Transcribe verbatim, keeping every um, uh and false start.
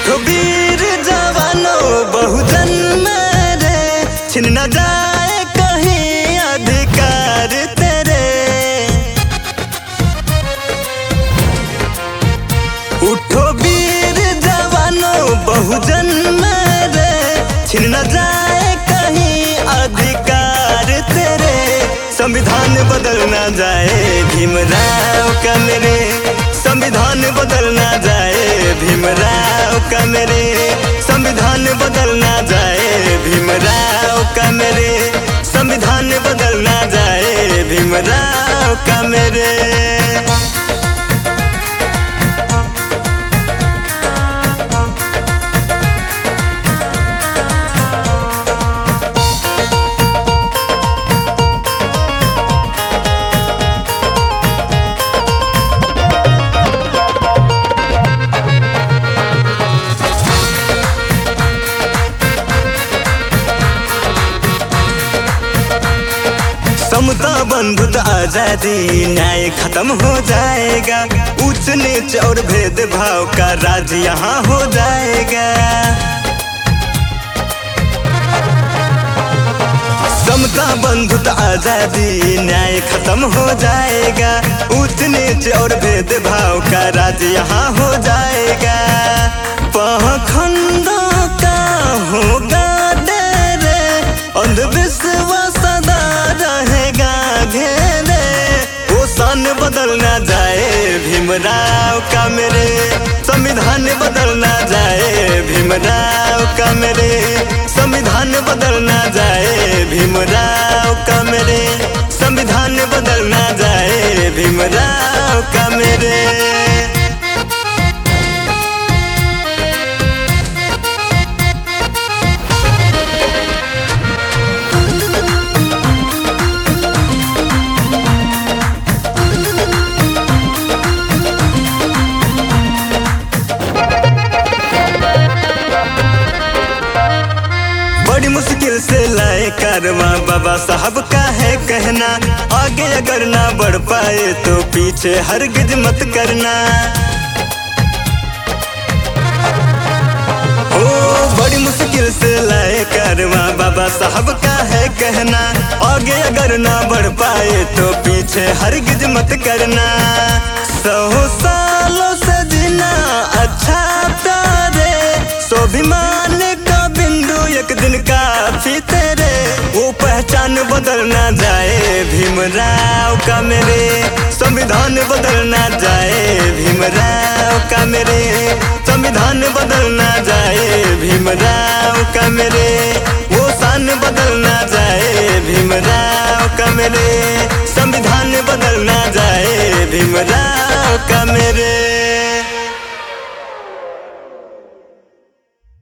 उठो वीर जवानो बहुजन मेरे, छिन न जाए कहीं अधिकार तेरे। उठो वीर जवानो बहुजन मेरे, छिन न जाए कहीं अधिकार तेरे। संविधान बदल ना जाए भीमराव का मेरे, संविधान बदल ना जाए भीमराव का मेरे, संविधान बदल ना जाए भीमराव का मेरे, संविधान बदल ना जाए भीमराव का मेरे। समता बंधुता आजादी न्याय खत्म हो जाएगा, ऊंच नीच और भेदभाव का राज यहाँ हो जाएगा। समता बंधुता आजादी न्याय खत्म हो जाएगा, ऊंच नीच और भेदभाव का राज यहाँ हो जाएगा। पाखंडों का होगा डेरे, अंधविश्वास सदा रहेगा घेरे। वो शान बदल ना जाए भीमराव का मेरे, संविधान बदल ना जाए भीमराव का मेरे, संविधान बदल ना जाए भीमराव का मेरे, संविधान बदल ना जाए भीमराव का मेरे। बड़ी मुश्किल से लाए कारवां बाबा साहब का है कहना, आगे अगर ना बढ़ पाए तो पीछे हरगिज मत करना। ओ बड़ी मुश्किल से लाए कारवां बाबा साहब का है कहना, आगे अगर ना बढ़ पाए तो पीछे हरगिज मत करना। सौ सालों से जीना अच्छा प्यारे, स्वाभिमान का बिंदु एक दिन काफी तेरे। वो पहचान बदल ना जाए भीमराव का मेरे, संविधान बदल ना जाए भीमराव का मेरे, संविधान बदल ना जाए भीमराव का मेरे। वो शान बदल ना जाए भीमराव का मेरे, संविधान बदल ना जाए भीमराव का मेरे।